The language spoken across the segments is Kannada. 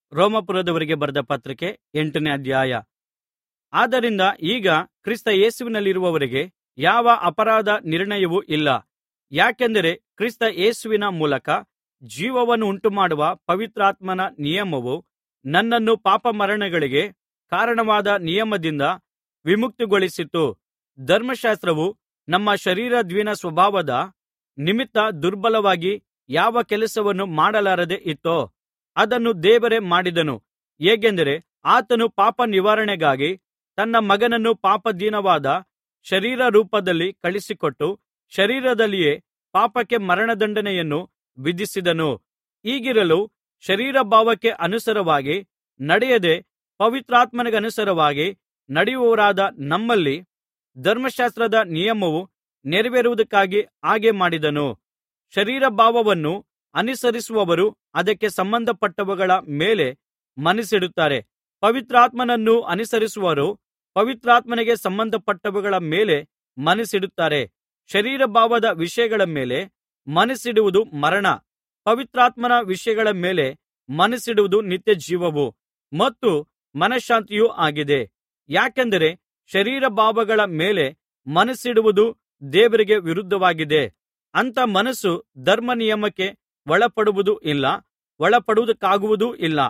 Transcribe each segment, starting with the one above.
ರೋಮಾಪುರದವರಿಗೆ ಬರೆದ ಪತ್ರಿಕೆ 8ನೇ ಅಧ್ಯಾಯ. ಆದ್ದರಿಂದ ಈಗ ಕ್ರಿಸ್ತ ಯೇಸುವಿನಲ್ಲಿರುವವರಿಗೆ ಯಾವ ಅಪರಾಧ ನಿರ್ಣಯವೂ ಇಲ್ಲ. ಯಾಕೆಂದರೆ ಕ್ರಿಸ್ತ ಯೇಸುವಿನ ಮೂಲಕ ಜೀವವನ್ನು ಉಂಟುಮಾಡುವ ಪವಿತ್ರಾತ್ಮನ ನಿಯಮವು ನನ್ನನ್ನು ಪಾಪಮರಣಗಳಿಗೆ ಕಾರಣವಾದ ನಿಯಮದಿಂದ ವಿಮುಕ್ತಿಗೊಳಿಸಿತು. ಧರ್ಮಶಾಸ್ತ್ರವು ನಮ್ಮ ಶರೀರಾಧೀನ ಸ್ವಭಾವದ ನಿಮಿತ್ತ ದುರ್ಬಲವಾಗಿ ಯಾವ ಕೆಲಸವನ್ನು ಮಾಡಲಾರದೆ ಇತ್ತೋ ಅದನ್ನು ದೇವರೇ ಮಾಡಿದನು. ಹೇಗೆಂದರೆ ಆತನು ಪಾಪ ನಿವಾರಣೆಗಾಗಿ ತನ್ನ ಮಗನನ್ನು ಪಾಪಾಧೀನವಾದ ಶರೀರ ರೂಪದಲ್ಲಿ ಕಳುಹಿಸಿಕೊಟ್ಟು ಶರೀರದಲ್ಲಿಯೇ ಪಾಪಕ್ಕೆ ಮರಣದಂಡನೆಯನ್ನು ವಿಧಿಸಿದನು. ಹೀಗಿರಲು ಶರೀರಭಾವಕ್ಕೆ ಅನುಸಾರವಾಗಿ ನಡೆಯದೆ ಪವಿತ್ರಾತ್ಮನಿಗನುಸಾರವಾಗಿ ನಡೆಯುವವರಾದ ನಮ್ಮಲ್ಲಿ ಧರ್ಮಶಾಸ್ತ್ರದ ನಿಯಮವು ನೆರವೇರುವುದಕ್ಕಾಗಿ ಹಾಗೆ ಮಾಡಿದನು. ಶರೀರಭಾವವನ್ನು ಅನುಸರಿಸುವವರು ಅದಕ್ಕೆ ಸಂಬಂಧಪಟ್ಟವುಗಳ ಮೇಲೆ ಮನಸ್ಸಿಡುತ್ತಾರೆ. ಪವಿತ್ರಾತ್ಮನನ್ನು ಅನುಸರಿಸುವವರು ಪವಿತ್ರಾತ್ಮನಿಗೆ ಸಂಬಂಧಪಟ್ಟವುಗಳ ಮೇಲೆ ಮನಸ್ಸಿಡುತ್ತಾರೆ. ಶರೀರಭಾವದ ವಿಷಯಗಳ ಮೇಲೆ ಮನಸ್ಸಿಡುವುದು ಮರಣ, ಪವಿತ್ರಾತ್ಮನ ವಿಷಯಗಳ ಮೇಲೆ ಮನಸ್ಸಿಡುವುದು ನಿತ್ಯಜೀವವು ಮತ್ತು ಮನಃಶಾಂತಿಯೂ ಆಗಿದೆ. ಯಾಕೆಂದರೆ ಶರೀರಭಾವಗಳ ಮೇಲೆ ಮನಸ್ಸಿಡುವುದು ದೇವರಿಗೆ ವಿರುದ್ಧವಾಗಿದೆ. ಅಂಥ ಮನಸ್ಸು ಧರ್ಮನಿಯಮಕ್ಕೆ ಒಳಪಡುವುದೂ ಇಲ್ಲ, ಒಳಪಡುವುದಕ್ಕಾಗುವುದೂ ಇಲ್ಲ.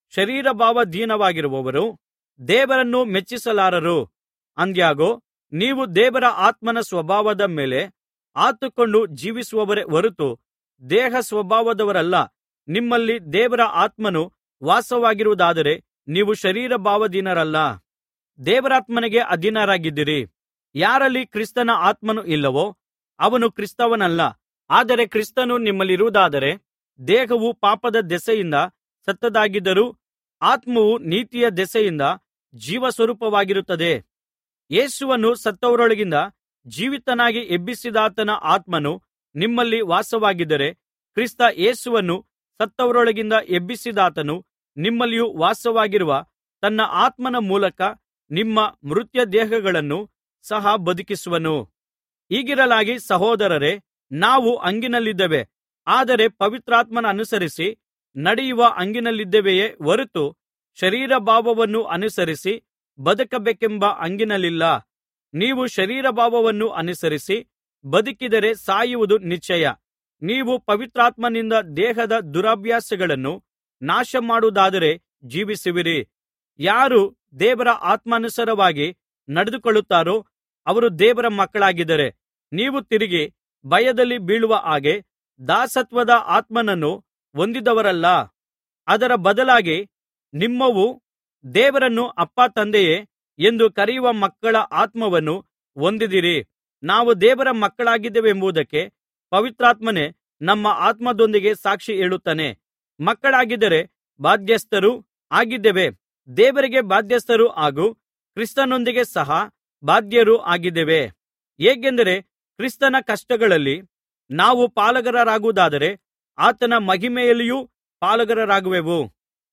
ಶರೀರಭಾವಾಧೀನವಾಗಿರುವವರು ದೇವರನ್ನು ಮೆಚ್ಚಿಸಲಾರರು. ಆದಾಗ್ಯೂ ನೀವು ದೇವರ ಆತ್ಮನ ಸ್ವಭಾವದ ಮೇಲೆ ಆತುಕೊಂಡು ಜೀವಿಸುವವರೇ ಹೊರತು ದೇಹ ಸ್ವಭಾವದವರಲ್ಲ. ನಿಮ್ಮಲ್ಲಿ ದೇವರ ಆತ್ಮನು ವಾಸವಾಗಿರುವುದಾದರೆ ನೀವು ಶರೀರಭಾವಾಧೀನರಲ್ಲ, ದೇವರಾತ್ಮನಿಗೆ ಅಧೀನರಾಗಿದ್ದೀರಿ. ಯಾರಲ್ಲಿ ಕ್ರಿಸ್ತನ ಆತ್ಮನು ಇಲ್ಲವೋ ಅವನು ಕ್ರಿಸ್ತನವನಲ್ಲ. ಆದರೆ ಕ್ರಿಸ್ತನು ನಿಮ್ಮಲ್ಲಿರುವುದಾದರೆ ದೇಹವು ಪಾಪದ ದೆಸೆಯಿಂದ ಸತ್ತದ್ದಾಗಿದ್ದರೂ ಆತ್ಮವು ನೀತಿಯ ದೆಸೆಯಿಂದ ಜೀವಸ್ವರೂಪವಾಗಿರುತ್ತದೆ. ಯೇಸುವನ್ನು ಸತ್ತವರೊಳಗಿಂದ ಜೀವಿತನಾಗಿ ಎಬ್ಬಿಸಿದಾತನ ಆತ್ಮನು ನಿಮ್ಮಲ್ಲಿ ವಾಸವಾಗಿದ್ದರೆ ಕ್ರಿಸ್ತ ಯೇಸುವನ್ನು ಸತ್ತವರೊಳಗಿಂದ ಎಬ್ಬಿಸಿದಾತನು ನಿಮ್ಮಲ್ಲಿಯೂ ವಾಸವಾಗಿರುವ ತನ್ನ ಆತ್ಮನ ಮೂಲಕ ನಿಮ್ಮ ಮರ್ತ್ಯ ದೇಹಗಳನ್ನು ಸಹ ಬದುಕಿಸುವನು. ಹೀಗಿರಲಾಗಿ ಸಹೋದರರೇ, ನಾವು ಹಂಗಿನಲ್ಲಿದ್ದೇವೆ, ಆದರೆ ಪವಿತ್ರಾತ್ಮನನುಸರಿಸಿ ನಡೆಯುವ ಹಂಗಿನಲ್ಲಿದ್ದೇವೆಯೇ ಹೊರತು ಶರೀರಭಾವವನ್ನು ಅನುಸರಿಸಿ ಬದುಕಬೇಕೆಂಬ ಹಂಗಿನಲ್ಲಿಲ್ಲ. ನೀವು ಶರೀರಭಾವವನ್ನು ಅನುಸರಿಸಿ ಬದುಕಿದರೆ ಸಾಯುವುದು ನಿಶ್ಚಯ. ನೀವು ಪವಿತ್ರಾತ್ಮನಿಂದ ದೇಹದ ದುರಭ್ಯಾಸಗಳನ್ನು ನಾಶಮಾಡುವುದಾದರೆ ಜೀವಿಸುವಿರಿ. ಯಾರು ದೇವರ ಆತ್ಮಾನುಸಾರವಾಗಿ ನಡೆದುಕೊಳ್ಳುತ್ತಾರೋ ಅವರು ದೇವರ ಮಕ್ಕಳಾಗಿದ್ದಾರೆ. ನೀವು ತಿರುಗಿ ಭಯದಲ್ಲಿ ಬೀಳುವ ಹಾಗೆ ದಾಸತ್ವದ ಆತ್ಮನನ್ನು ಹೊಂದಿದವರಲ್ಲ. ಅದರ ಬದಲಾಗಿ ನಿಮ್ಮವು ದೇವರನ್ನು ಅಪ್ಪಾ ತಂದೆಯೇ ಎಂದು ಕರೆಯುವ ಮಕ್ಕಳ ಆತ್ಮವನ್ನು ಹೊಂದಿದಿರಿ. ನಾವು ದೇವರ ಮಕ್ಕಳಾಗಿದ್ದೇವೆಂಬುದಕ್ಕೆ ಪವಿತ್ರಾತ್ಮನೇ ನಮ್ಮ ಆತ್ಮದೊಂದಿಗೆ ಸಾಕ್ಷಿ ಹೇಳುತ್ತಾನೆ. ಮಕ್ಕಳಾಗಿದ್ದರೆ ಬಾಧ್ಯಸ್ಥರೂ ಆಗಿದ್ದೇವೆ, ದೇವರಿಗೆ ಬಾಧ್ಯಸ್ಥರೂ ಹಾಗೂ ಕ್ರಿಸ್ತನೊಂದಿಗೆ ಸಹ ಬಾಧ್ಯರೂ ಆಗಿದ್ದೇವೆ. ಹೇಗೆಂದರೆ ಕ್ರಿಸ್ತನ ಕಷ್ಟಗಳಲ್ಲಿ ನಾವು ಪಾಲುಗಾರರಾಗುವುದಾದರೆ ಆತನ ಮಹಿಮೆಯಲ್ಲಿಯೂ ಪಾಲುಗಾರರಾಗುವೆವು.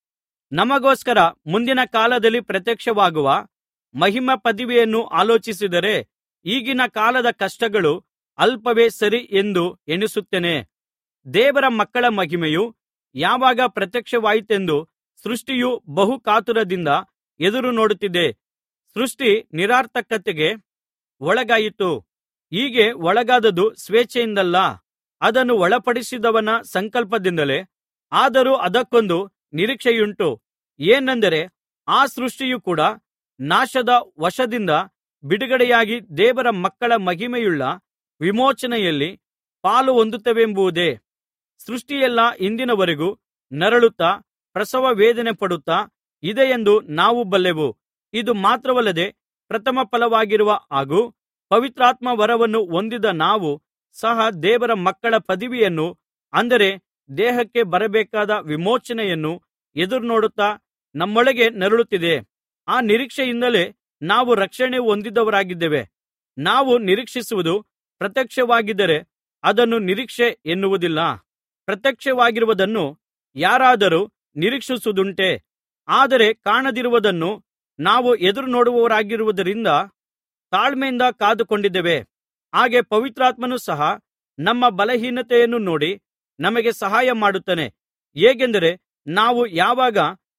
ನಮಗೋಸ್ಕರ ಮುಂದಿನ ಕಾಲದಲ್ಲಿ ಪ್ರತ್ಯಕ್ಷವಾಗುವ ಮಹಿಮಾ ಪದವಿಯನ್ನು ಆಲೋಚಿಸಿದರೆ ಈಗಿನ ಕಾಲದ ಕಷ್ಟಗಳು ಅಲ್ಪವೇ ಸರಿ ಎಂದು ಎಣಿಸುತ್ತೇನೆ. ದೇವರ ಮಕ್ಕಳ ಮಹಿಮೆಯು ಯಾವಾಗ ಪ್ರತ್ಯಕ್ಷವಾಯಿತೆಂದು ಸೃಷ್ಟಿಯು ಬಹು ಕಾತುರದಿಂದ ಎದುರು ನೋಡುತ್ತಿದೆ. ಸೃಷ್ಟಿ ನಿರರ್ಥಕತೆಗೆ ಒಳಗಾಯಿತು. ಹೀಗೆ ಒಳಗಾದದ್ದು ಸ್ವೇಚ್ಛೆಯಿಂದಲ್ಲ, ಅದನ್ನು ಒಳಪಡಿಸಿದವನ ಸಂಕಲ್ಪದಿಂದಲೇ. ಆದರೂ ಅದಕ್ಕೊಂದು ನಿರೀಕ್ಷೆಯುಂಟು. ಏನೆಂದರೆ ಆ ಸೃಷ್ಟಿಯು ಕೂಡ ನಾಶದ ವಶದಿಂದ ಬಿಡುಗಡೆಯಾಗಿ ದೇವರ ಮಕ್ಕಳ ಮಹಿಮೆಯುಳ್ಳ ವಿಮೋಚನೆಯಲ್ಲಿ ಪಾಲು ಹೊಂದುತ್ತವೆಂಬುದೇ. ಸೃಷ್ಟಿಯೆಲ್ಲಾ ಇಂದಿನವರೆಗೂ ನರಳುತ್ತಾ ಪ್ರಸವ ವೇದನೆ ಪಡುತ್ತಾ ಇದೆಯೆಂದು ನಾವು ಬಲ್ಲೆವು. ಇದು ಮಾತ್ರವಲ್ಲದೆ ಪ್ರಥಮ ಫಲವಾಗಿರುವ ಹಾಗೂ ಪವಿತ್ರಾತ್ಮ ವರವನ್ನು ಹೊಂದಿದ ನಾವು ಸಹ ದೇವರ ಮಕ್ಕಳ ಪದವಿಯನ್ನು, ಅಂದರೆ ದೇಹಕ್ಕೆ ಬರಬೇಕಾದ ವಿಮೋಚನೆಯನ್ನು ಎದುರುನೋಡುತ್ತಾ ನಮ್ಮೊಳಗೆ ನರಳುತ್ತಿದೆ. ಆ ನಿರೀಕ್ಷೆಯಿಂದಲೇ ನಾವು ರಕ್ಷಣೆ ಹೊಂದಿದವರಾಗಿದ್ದೇವೆ. ನಾವು ನಿರೀಕ್ಷಿಸುವುದು ಪ್ರತ್ಯಕ್ಷವಾಗಿದ್ದರೆ ಅದನ್ನು ನಿರೀಕ್ಷೆ ಎನ್ನುವುದಿಲ್ಲ. ಪ್ರತ್ಯಕ್ಷವಾಗಿರುವುದನ್ನು ಯಾರಾದರೂ ನಿರೀಕ್ಷಿಸುವುದುಂಟೇ? ಆದರೆ ಕಾಣದಿರುವುದನ್ನು ನಾವು ಎದುರುನೋಡುವವರಾಗಿರುವುದರಿಂದ ತಾಳ್ಮೆಯಿಂದ ಕಾದುಕೊಂಡಿದ್ದೇವೆ. ಹಾಗೆ ಪವಿತ್ರಾತ್ಮನು ಸಹ ನಮ್ಮ ಬಲಹೀನತೆಯನ್ನು ನೋಡಿ ನಮಗೆ ಸಹಾಯ ಮಾಡುತ್ತಾನೆ. ಹೇಗೆಂದರೆ ನಾವು ಯಾವಾಗ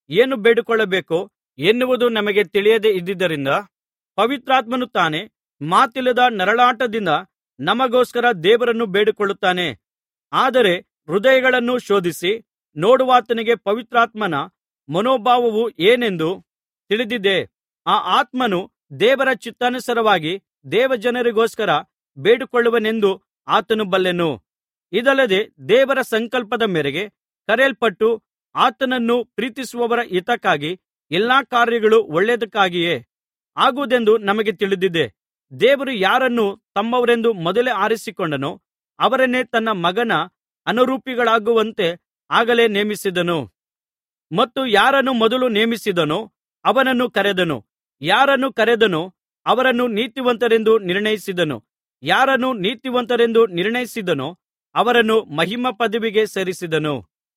ಏನು ಬೇಡಿಕೊಳ್ಳಬೇಕೋ ಎನ್ನುವುದು ನಮಗೆ ತಿಳಿಯದೆ ಇದ್ದುದರಿಂದ ಪವಿತ್ರಾತ್ಮನು ತಾನೇ ಮಾತಿಲ್ಲದ ನರಳಾಟದಿಂದ ನಮಗೋಸ್ಕರ ದೇವರನ್ನು ಬೇಡಿಕೊಳ್ಳುತ್ತಾನೆ. ಆದರೆ ಹೃದಯಗಳನ್ನು ಶೋಧಿಸಿ ನೋಡುವಾತನಿಗೆ ಪವಿತ್ರಾತ್ಮನ ಮನೋಭಾವವು ಏನೆಂದು ತಿಳಿದಿದೆ. ಆ ಆತ್ಮನು ದೇವರ ಚಿತ್ತಾನುಸಾರವಾಗಿ ದೇವಜನರಿಗೋಸ್ಕರ ಬೇಡಿಕೊಳ್ಳುವನೆಂದು ಆತನು ಬಲ್ಲನು. ಇದಲ್ಲದೆ ದೇವರ ಸಂಕಲ್ಪದ ಮೇರೆಗೆ ಕರೆಯಲ್ಪಟ್ಟು ಆತನನ್ನು ಪ್ರೀತಿಸುವವರ ಹಿತಕ್ಕಾಗಿ ಎಲ್ಲಾ ಕಾರ್ಯಗಳು ಒಳ್ಳೆಯದಕ್ಕಾಗಿಯೇ ಆಗುವುದೆಂದು ನಮಗೆ ತಿಳಿದಿದೆ. ದೇವರು ಯಾರನ್ನು ತಮ್ಮವರೆಂದು ಮೊದಲೇ ಆರಿಸಿಕೊಂಡನೋ ಅವರನ್ನೇ ತನ್ನ ಮಗನ ಅನುರೂಪಿಗಳಾಗುವಂತೆ ಆಗಲೇ ನೇಮಿಸಿದನು. ಮತ್ತು ಯಾರನ್ನು ಮೊದಲು ನೇಮಿಸಿದನೋ ಅವನನ್ನು ಕರೆದನು. ಯಾರನ್ನು ಕರೆದನೋ ಅವರನ್ನು ನೀತಿವಂತರೆಂದು ನಿರ್ಣಯಿಸಿದನು. ಯಾರನ್ನು ನೀತಿವಂತರೆಂದು ನಿರ್ಣಯಿಸಿದನೋ ಅವರನ್ನು ಮಹಿಮಾ ಪದವಿಗೆ ಸೇರಿಸಿದನು.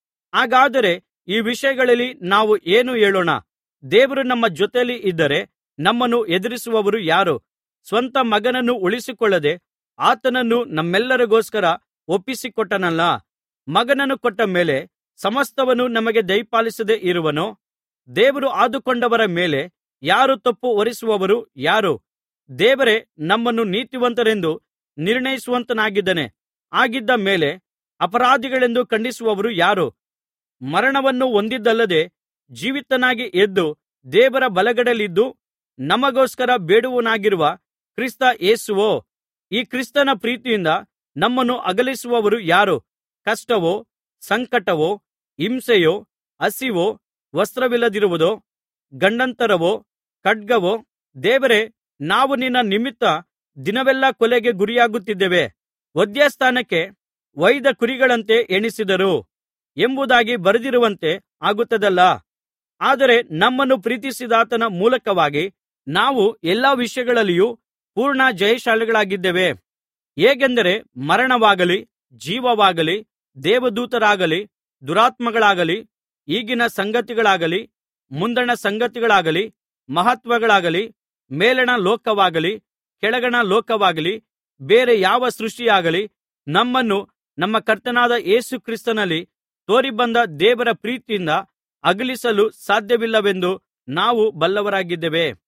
ಹಾಗಾದರೆ ಈ ವಿಷಯಗಳಲ್ಲಿ ನಾವು ಏನು ಹೇಳೋಣ? ದೇವರು ನಮ್ಮ ಜೊತೆಯಲ್ಲಿ ಇದ್ದರೆ ನಮ್ಮನ್ನು ಎದುರಿಸುವವರು ಯಾರು? ಸ್ವಂತ ಮಗನನ್ನು ಉಳಿಸಿಕೊಳ್ಳದೆ ಆತನನ್ನು ನಮ್ಮೆಲ್ಲರಿಗೋಸ್ಕರ ಒಪ್ಪಿಸಿಕೊಟ್ಟನಲ್ಲಾ. ಮಗನನ್ನು ಕೊಟ್ಟ ಮೇಲೆ ಸಮಸ್ತವನ್ನು ನಮಗೆ ದಯಪಾಲಿಸದೆ ಇರುವನೋ? ದೇವರು ಆದುಕೊಂಡವರ ಮೇಲೆ ಯಾರು ತಪ್ಪು ಹೊರಿಸುವವರು ಯಾರು? ದೇವರೇ ನಮ್ಮನ್ನು ನೀತಿವಂತರೆಂದು ನಿರ್ಣಯಿಸುವಾತನಾಗಿದ್ದಾನೆ. ಹಾಗಿದ್ದ ಮೇಲೆ ಅಪರಾಧಿಗಳೆಂದು ಖಂಡಿಸುವವರು ಯಾರು? ಮರಣವನ್ನು ಹೊಂದಿದ್ದಲ್ಲದೆ ಜೀವಿತನಾಗಿ ಎದ್ದು ದೇವರ ಬಲಗಡೆಯಲ್ಲಿದ್ದು ನಮಗೋಸ್ಕರ ಬೇಡುವವನಾಗಿರುವ ಕ್ರಿಸ್ತ ಯೇಸುವೋ? ಈ ಕ್ರಿಸ್ತನ ಪ್ರೀತಿಯಿಂದ ನಮ್ಮನ್ನು ಅಗಲಿಸುವವರು ಯಾರು? ಕಷ್ಟವೋ, ಸಂಕಟವೋ, ಹಿಂಸೆಯೋ, ಹಸಿವೋ, ವಸ್ತ್ರವಿಲ್ಲದಿರುವುದೋ, ಗಂಡಾಂತರವೋ, ಖಡ್ಗವೋ? ದೇವರೇ, ನಾವು ನಿನ್ನ ನಿಮಿತ್ತ ದಿನವೆಲ್ಲಾ ಕೊಲೆಗೆ ಗುರಿಯಾಗುತ್ತಿದ್ದೇವೆ, ವಧ್ಯಸ್ಥಾನಕ್ಕೆ ಒಯ್ದ ಕುರಿಗಳಂತೆ ಎಣಿಸಿದರು ಎಂಬುದಾಗಿ ಬರೆದಿರುವಂತೆ ಆಗುತ್ತದಲ್ಲಾ. ಆದರೆ ನಮ್ಮನ್ನು ಪ್ರೀತಿಸಿದಾತನ ಮೂಲಕವಾಗಿ ನಾವು ಎಲ್ಲಾ ವಿಷಯಗಳಲ್ಲಿಯೂ ಪೂರ್ಣ ಜಯಶಾಲಿಗಳಾಗಿದ್ದೇವೆ. ಹೇಗೆಂದರೆ ಮರಣವಾಗಲಿ, ಜೀವವಾಗಲಿ, ದೇವದೂತರಾಗಲಿ, ದುರಾತ್ಮಗಳಾಗಲಿ, ಈಗಿನ ಸಂಗತಿಗಳಾಗಲಿ, ಮುಂದಣ ಸಂಗತಿಗಳಾಗಲಿ, ಮಹತ್ವಗಳಾಗಲಿ, ಮೇಲಣ ಲೋಕವಾಗಲಿ, ಕೆಳಗಣ ಲೋಕವಾಗಲಿ, ಬೇರೆ ಯಾವ ಸೃಷ್ಟಿಯಾಗಲಿ ನಮ್ಮನ್ನು ನಮ್ಮ ಕರ್ತನಾದ ಯೇಸು ಕ್ರಿಸ್ತನಲ್ಲಿ ತೋರಿಬಂದ ದೇವರ ಪ್ರೀತಿಯಿಂದ ಅಗಲಿಸಲು ಸಾಧ್ಯವಿಲ್ಲವೆಂದು ನಾವು ಬಲ್ಲವರಾಗಿದ್ದೇವೆ.